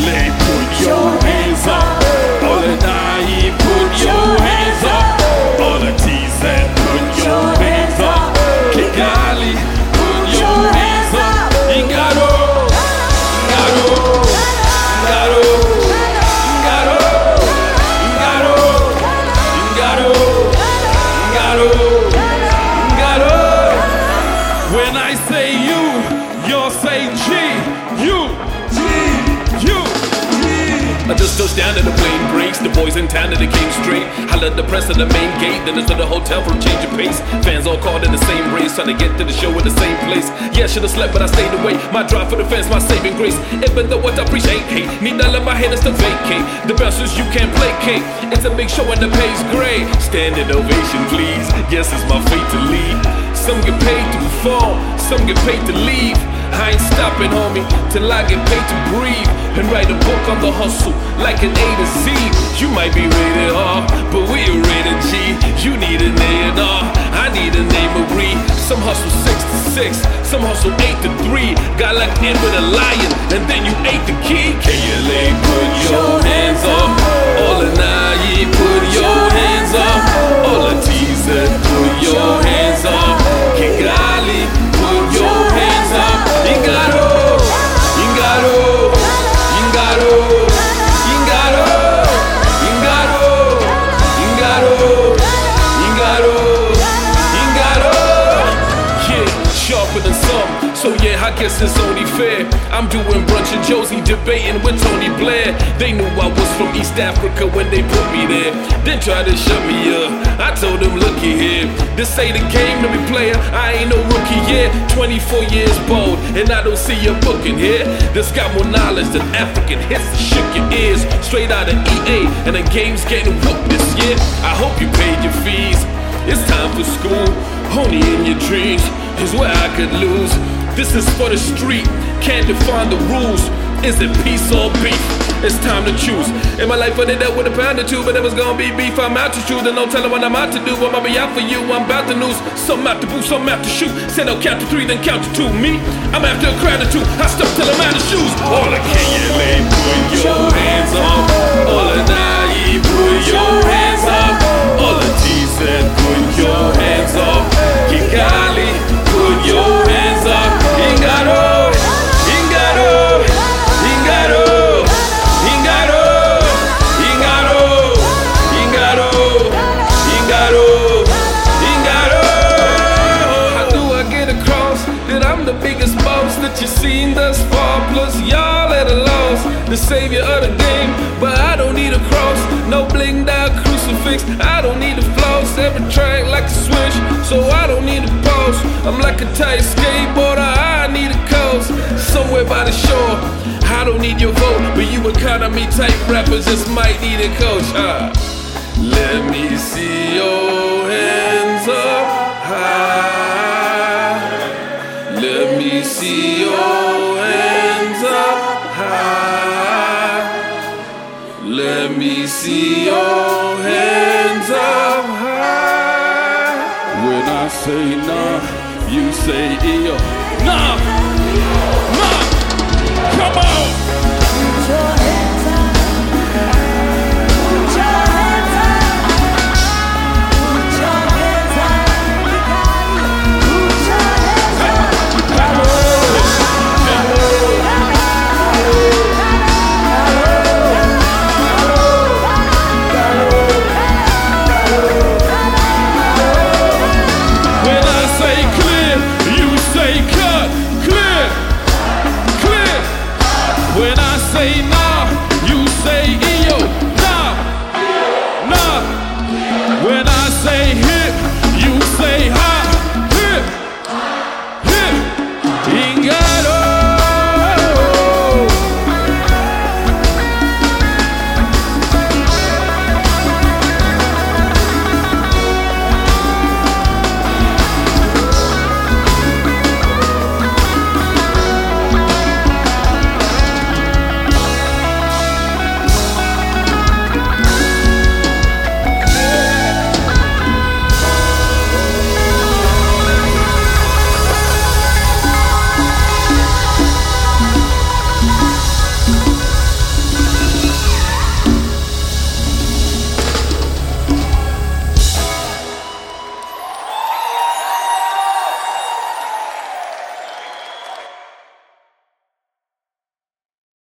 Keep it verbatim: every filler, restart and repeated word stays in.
lay, put your hands up. All the Nai, put your hands up. All the T Z, put your hands up. Kigali, put your hands up. Ingaro, Ingaro, Ingaro, Ingaro, Ingaro, Ingaro, Ingaro, Ingaro. When I say you, you'll say G, you, G, you, G. I just touched down and the plane breaks. The boys in town and they came straight. I let the press at the main gate, then into the hotel for a change of pace. Fans all caught in the same race, trying to get to the show in the same place. Yeah, should've slept, but I stayed away. My drive for the fans, my saving grace. Even though what I appreciate, hate, need to let my haters to vacate. The bouncers you can't placate. It's a big show and the pay's great. Standing ovation, please. Yes, it's my fate to lead. Some get paid to perform, some get paid to leave. I ain't stopping, homie, till I get paid to breathe. And write a book on the hustle, like an A to Z. You might be rated R, but we are rated G. You need an A and R, I need a name Marie. Some hustle six to six, some hustle eight to three. Got locked in with a lion, and then you ate the key. K L A, put your hands up. All the Nai, put your hands up. All the T Z, put your hands up. Kigali, put your hands up. Ingaro, Ingaro, Ingaro, Ingaro, Ingaro, Ingaro, Ingaro, Ingaro. Yeah, sharper than some. So yeah, I guess it's only fair. I'm doing brunch and Josie, debating with Tony Blair. They knew I was from East Africa when they put me there. Then tried to shut me up. I told them, looky here, this ain't a game to be player. I ain't no rookie, yeah. twenty-four years bold, and I don't see you booking here. This got more knowledge than African hits. Shook your ears, straight out of E A, and the game's getting whooped this year. I hope you paid your fees. It's time for school. Only in your dreams is where I could lose. This is for the street, can't define the rules. Is it peace or beef? It's time to choose. In my life I did that with a pound or two, but it was gonna be beef. I'm out to choose, and no telling what I'm out to do. I'm gonna be out for you, I'm about to lose. Some out to boo, some out to shoot. Said I'll count to three, then count to two. Me, I'm after a crowd or two. I stop till I'm out of shoes. All the K L A, put your hands up. All the Nai, put your hands up. All the T Z, put your hands up. Kigali, put your hands up. Ingaro, Ingaro, Ingaro, Ingaro, Ingaro, Ingaro, Ingaro, Ingaro. How do I get across that I'm the biggest boss that you've seen thus far? Plus y'all at a loss, the savior of the game, but I don't need a cross. No blinged out crucifix, I don't need a floss. Every track like a switch, so I don't need a pause. I'm like a tight skateboarder, I need a coast. Somewhere by the shore, I don't need your vote, but you economy type rappers just might need a coach. uh. Let me see your hands up high. Let me see your hands up high. Let me see your hands up high. When I say nah, you say yo. Nah, nah, come on. Put your hands up. Put your hands up. Put your hands up. Put your hands up. When I say clear, you say cut. Clear, clear. When I say nah, you say